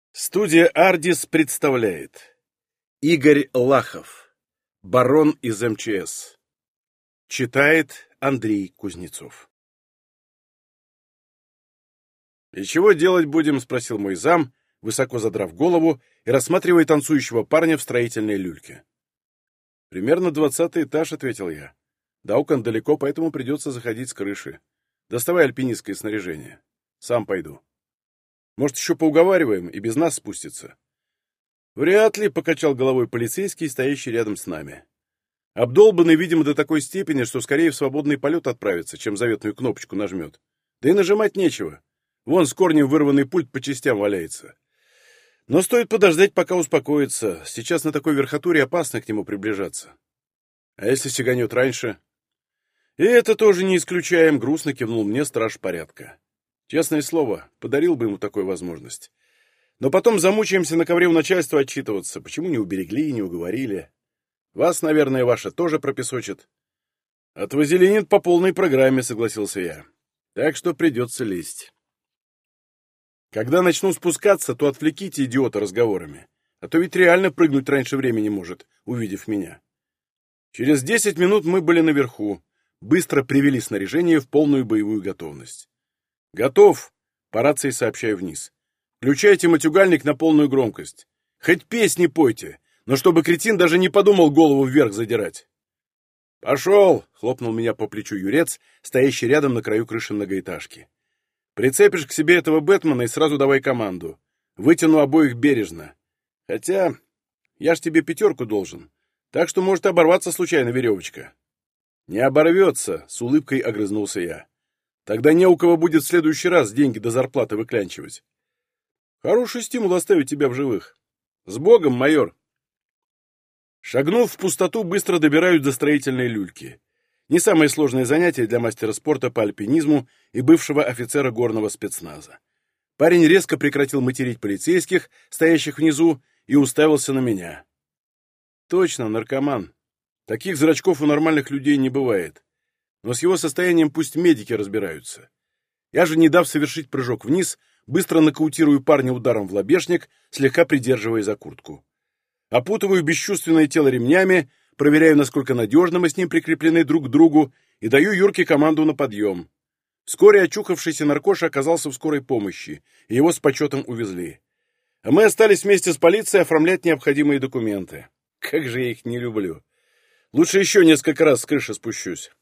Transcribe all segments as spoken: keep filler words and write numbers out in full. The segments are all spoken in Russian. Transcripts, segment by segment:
Студия «Ардис» представляет Игорь Лахов, барон из эм че эс. Читает Андрей Кузнецов. «И чего делать будем?» — спросил мой зам, высоко задрав голову и рассматривая танцующего парня в строительной люльке. «Примерно двадцатый этаж», — ответил я. «До окон далеко, поэтому придется заходить с крыши. Доставай альпинистское снаряжение. Сам пойду. Может, еще поуговариваем и без нас спустится?» «Вряд ли», — покачал головой полицейский, стоящий рядом с нами. «Обдолбанный, видимо, до такой степени, что скорее в свободный полет отправится, чем заветную кнопочку нажмет. Да и нажимать нечего. Вон с корнем вырванный пульт по частям валяется. Но стоит подождать, пока успокоится. Сейчас на такой верхотуре опасно к нему приближаться. А если сиганет раньше?» «И это тоже не исключаем», — грустно кивнул мне страж порядка. «Честное слово, подарил бы ему такую возможность. Но потом замучаемся на ковре у начальства отчитываться, почему не уберегли, не уговорили. Вас, наверное, ваша тоже пропесочит». «Отвазелинит по полной программе», — согласился я. «Так что придется лезть. Когда начну спускаться, то отвлеките идиота разговорами, а то ведь реально прыгнуть раньше времени может, увидев меня». Через десять минут мы были наверху, быстро привели снаряжение в полную боевую готовность. «Готов!» — по рации сообщаю вниз. «Включайте матюгальник на полную громкость. Хоть песни пойте, но чтобы кретин даже не подумал голову вверх задирать». «Пошел!» — хлопнул меня по плечу юрец, стоящий рядом на краю крыши многоэтажки. «Прицепишь к себе этого Бэтмена и сразу давай команду. Вытяну обоих бережно. Хотя я ж тебе пятерку должен, так что может оборваться случайно веревочка». «Не оборвется!» — с улыбкой огрызнулся я. «Тогда не у кого будет в следующий раз деньги до зарплаты выклянчивать. Хороший стимул оставить тебя в живых. С Богом, майор!» Шагнув в пустоту, быстро добираюсь до строительной люльки. Не самое сложное занятие для мастера спорта по альпинизму и бывшего офицера горного спецназа. Парень резко прекратил материть полицейских, стоящих внизу, и уставился на меня. Точно, наркоман. Таких зрачков у нормальных людей не бывает. Но с его состоянием пусть медики разбираются. Я же, не дав совершить прыжок вниз, быстро нокаутирую парня ударом в лобешник, слегка придерживая за куртку. Опутываю бесчувственное тело ремнями, проверяю, насколько надежно мы с ним прикреплены друг к другу, и даю Юрке команду на подъем. Вскоре очухавшийся наркоша оказался в скорой помощи, и его с почетом увезли. А мы остались вместе с полицией оформлять необходимые документы. Как же я их не люблю. Лучше еще несколько раз с крыши спущусь.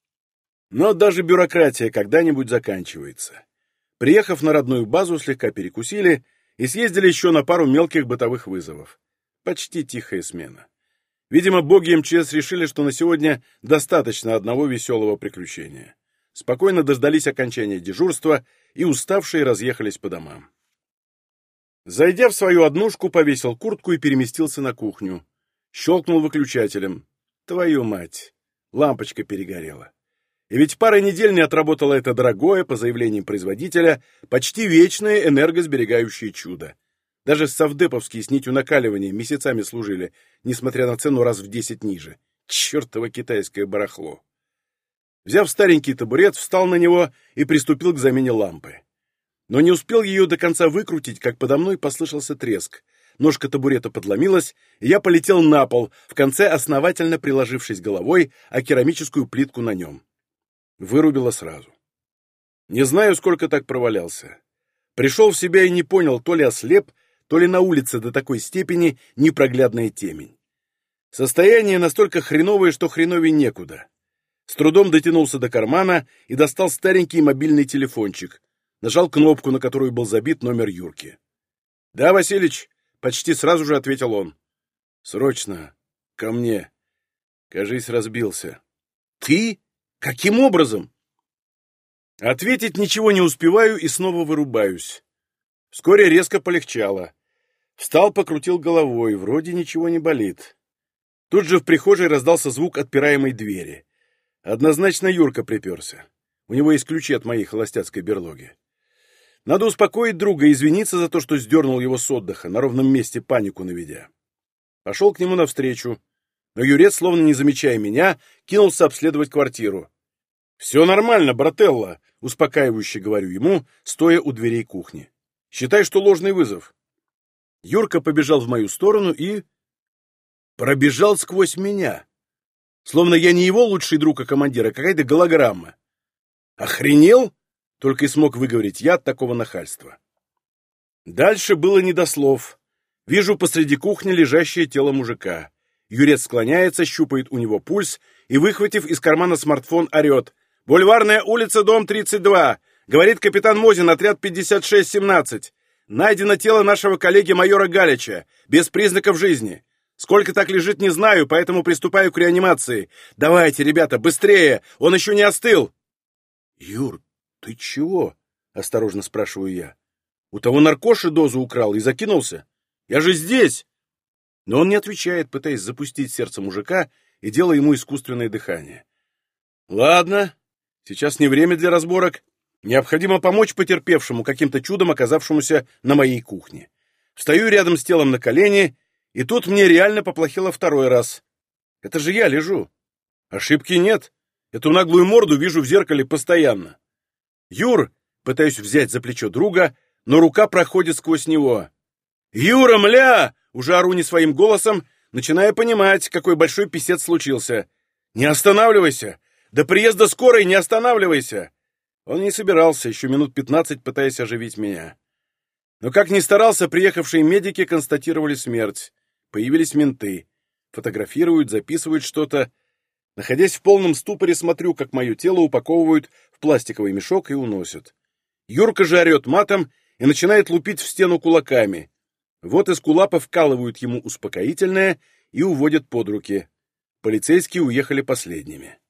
Но даже бюрократия когда-нибудь заканчивается. Приехав на родную базу, слегка перекусили и съездили еще на пару мелких бытовых вызовов. Почти тихая смена. Видимо, боги эм че эс решили, что на сегодня достаточно одного веселого приключения. Спокойно дождались окончания дежурства и уставшие разъехались по домам. Зайдя в свою однушку, повесил куртку и переместился на кухню. Щелкнул выключателем. Твою мать! Лампочка перегорела. И ведь пара недель не отработало это дорогое, по заявлениям производителя, почти вечное энергосберегающее чудо. Даже совдеповские с нитью накаливания месяцами служили, несмотря на цену раз в десять ниже. Чертово китайское барахло. Взяв старенький табурет, встал на него и приступил к замене лампы. Но не успел ее до конца выкрутить, как подо мной послышался треск. Ножка табурета подломилась, и я полетел на пол, в конце основательно приложившись головой о керамическую плитку на нем. Вырубило сразу. Не знаю, сколько так провалялся. Пришел в себя и не понял, то ли ослеп, то ли на улице до такой степени непроглядная темень. Состояние настолько хреновое, что хреновей некуда. С трудом дотянулся до кармана и достал старенький мобильный телефончик. Нажал кнопку, на которую был забит номер Юрки. «Да, Василич», — почти сразу же ответил он. «Срочно. Ко мне. Кажись, разбился». «Ты? Каким образом?» Ответить ничего не успеваю и снова вырубаюсь. Вскоре резко полегчало. Встал, покрутил головой, вроде ничего не болит. Тут же в прихожей раздался звук отпираемой двери. Однозначно Юрка приперся. У него есть ключи от моей холостяцкой берлоги. Надо успокоить друга и извиниться за то, что сдернул его с отдыха, на ровном месте панику наведя. Пошел к нему навстречу, но юрец, словно не замечая меня, кинулся обследовать квартиру. «Все нормально, брателло», — успокаивающе говорю ему, стоя у дверей кухни. «Считай, что ложный вызов». Юрка побежал в мою сторону и... пробежал сквозь меня. Словно я не его лучший друг, а командир, а какая-то голограмма. «Охренел?» — только и смог выговорить я от такого нахальства. Дальше было не до слов. Вижу посреди кухни лежащее тело мужика. Юрец склоняется, щупает у него пульс и, выхватив из кармана смартфон, орет. «Бульварная улица, дом тридцать два. Говорит капитан Мозин, отряд пятьдесят шесть семнадцать. Найдено тело нашего коллеги майора Галича, без признаков жизни. Сколько так лежит, не знаю, поэтому приступаю к реанимации. Давайте, ребята, быстрее, он еще не остыл». «Юр, ты чего?» — осторожно спрашиваю я. «У того наркоши дозу украл и закинулся? Я же здесь!» Но он не отвечает, пытаясь запустить сердце мужика и делая ему искусственное дыхание. «Ладно, сейчас не время для разборок. Необходимо помочь потерпевшему, каким-то чудом оказавшемуся на моей кухне. Встаю рядом с телом на колени, и тут мне реально поплохело второй раз. Это же я лежу. Ошибки нет. Эту наглую морду вижу в зеркале постоянно. Юр, пытаюсь взять за плечо друга, но рука проходит сквозь него. «Юра, мля!» — уже ору не своим голосом, начиная понимать, какой большой писец случился. «Не останавливайся! До приезда скорой не останавливайся!» Он не собирался, еще минут пятнадцать пытаясь оживить меня. Но как ни старался, приехавшие медики констатировали смерть. Появились менты. Фотографируют, записывают что-то. Находясь в полном ступоре, смотрю, как мое тело упаковывают в пластиковый мешок и уносят. Юрка же орет матом и начинает лупить в стену кулаками. Вот из кулапа вкалывают ему успокоительное и уводят под руки. Полицейские уехали последними.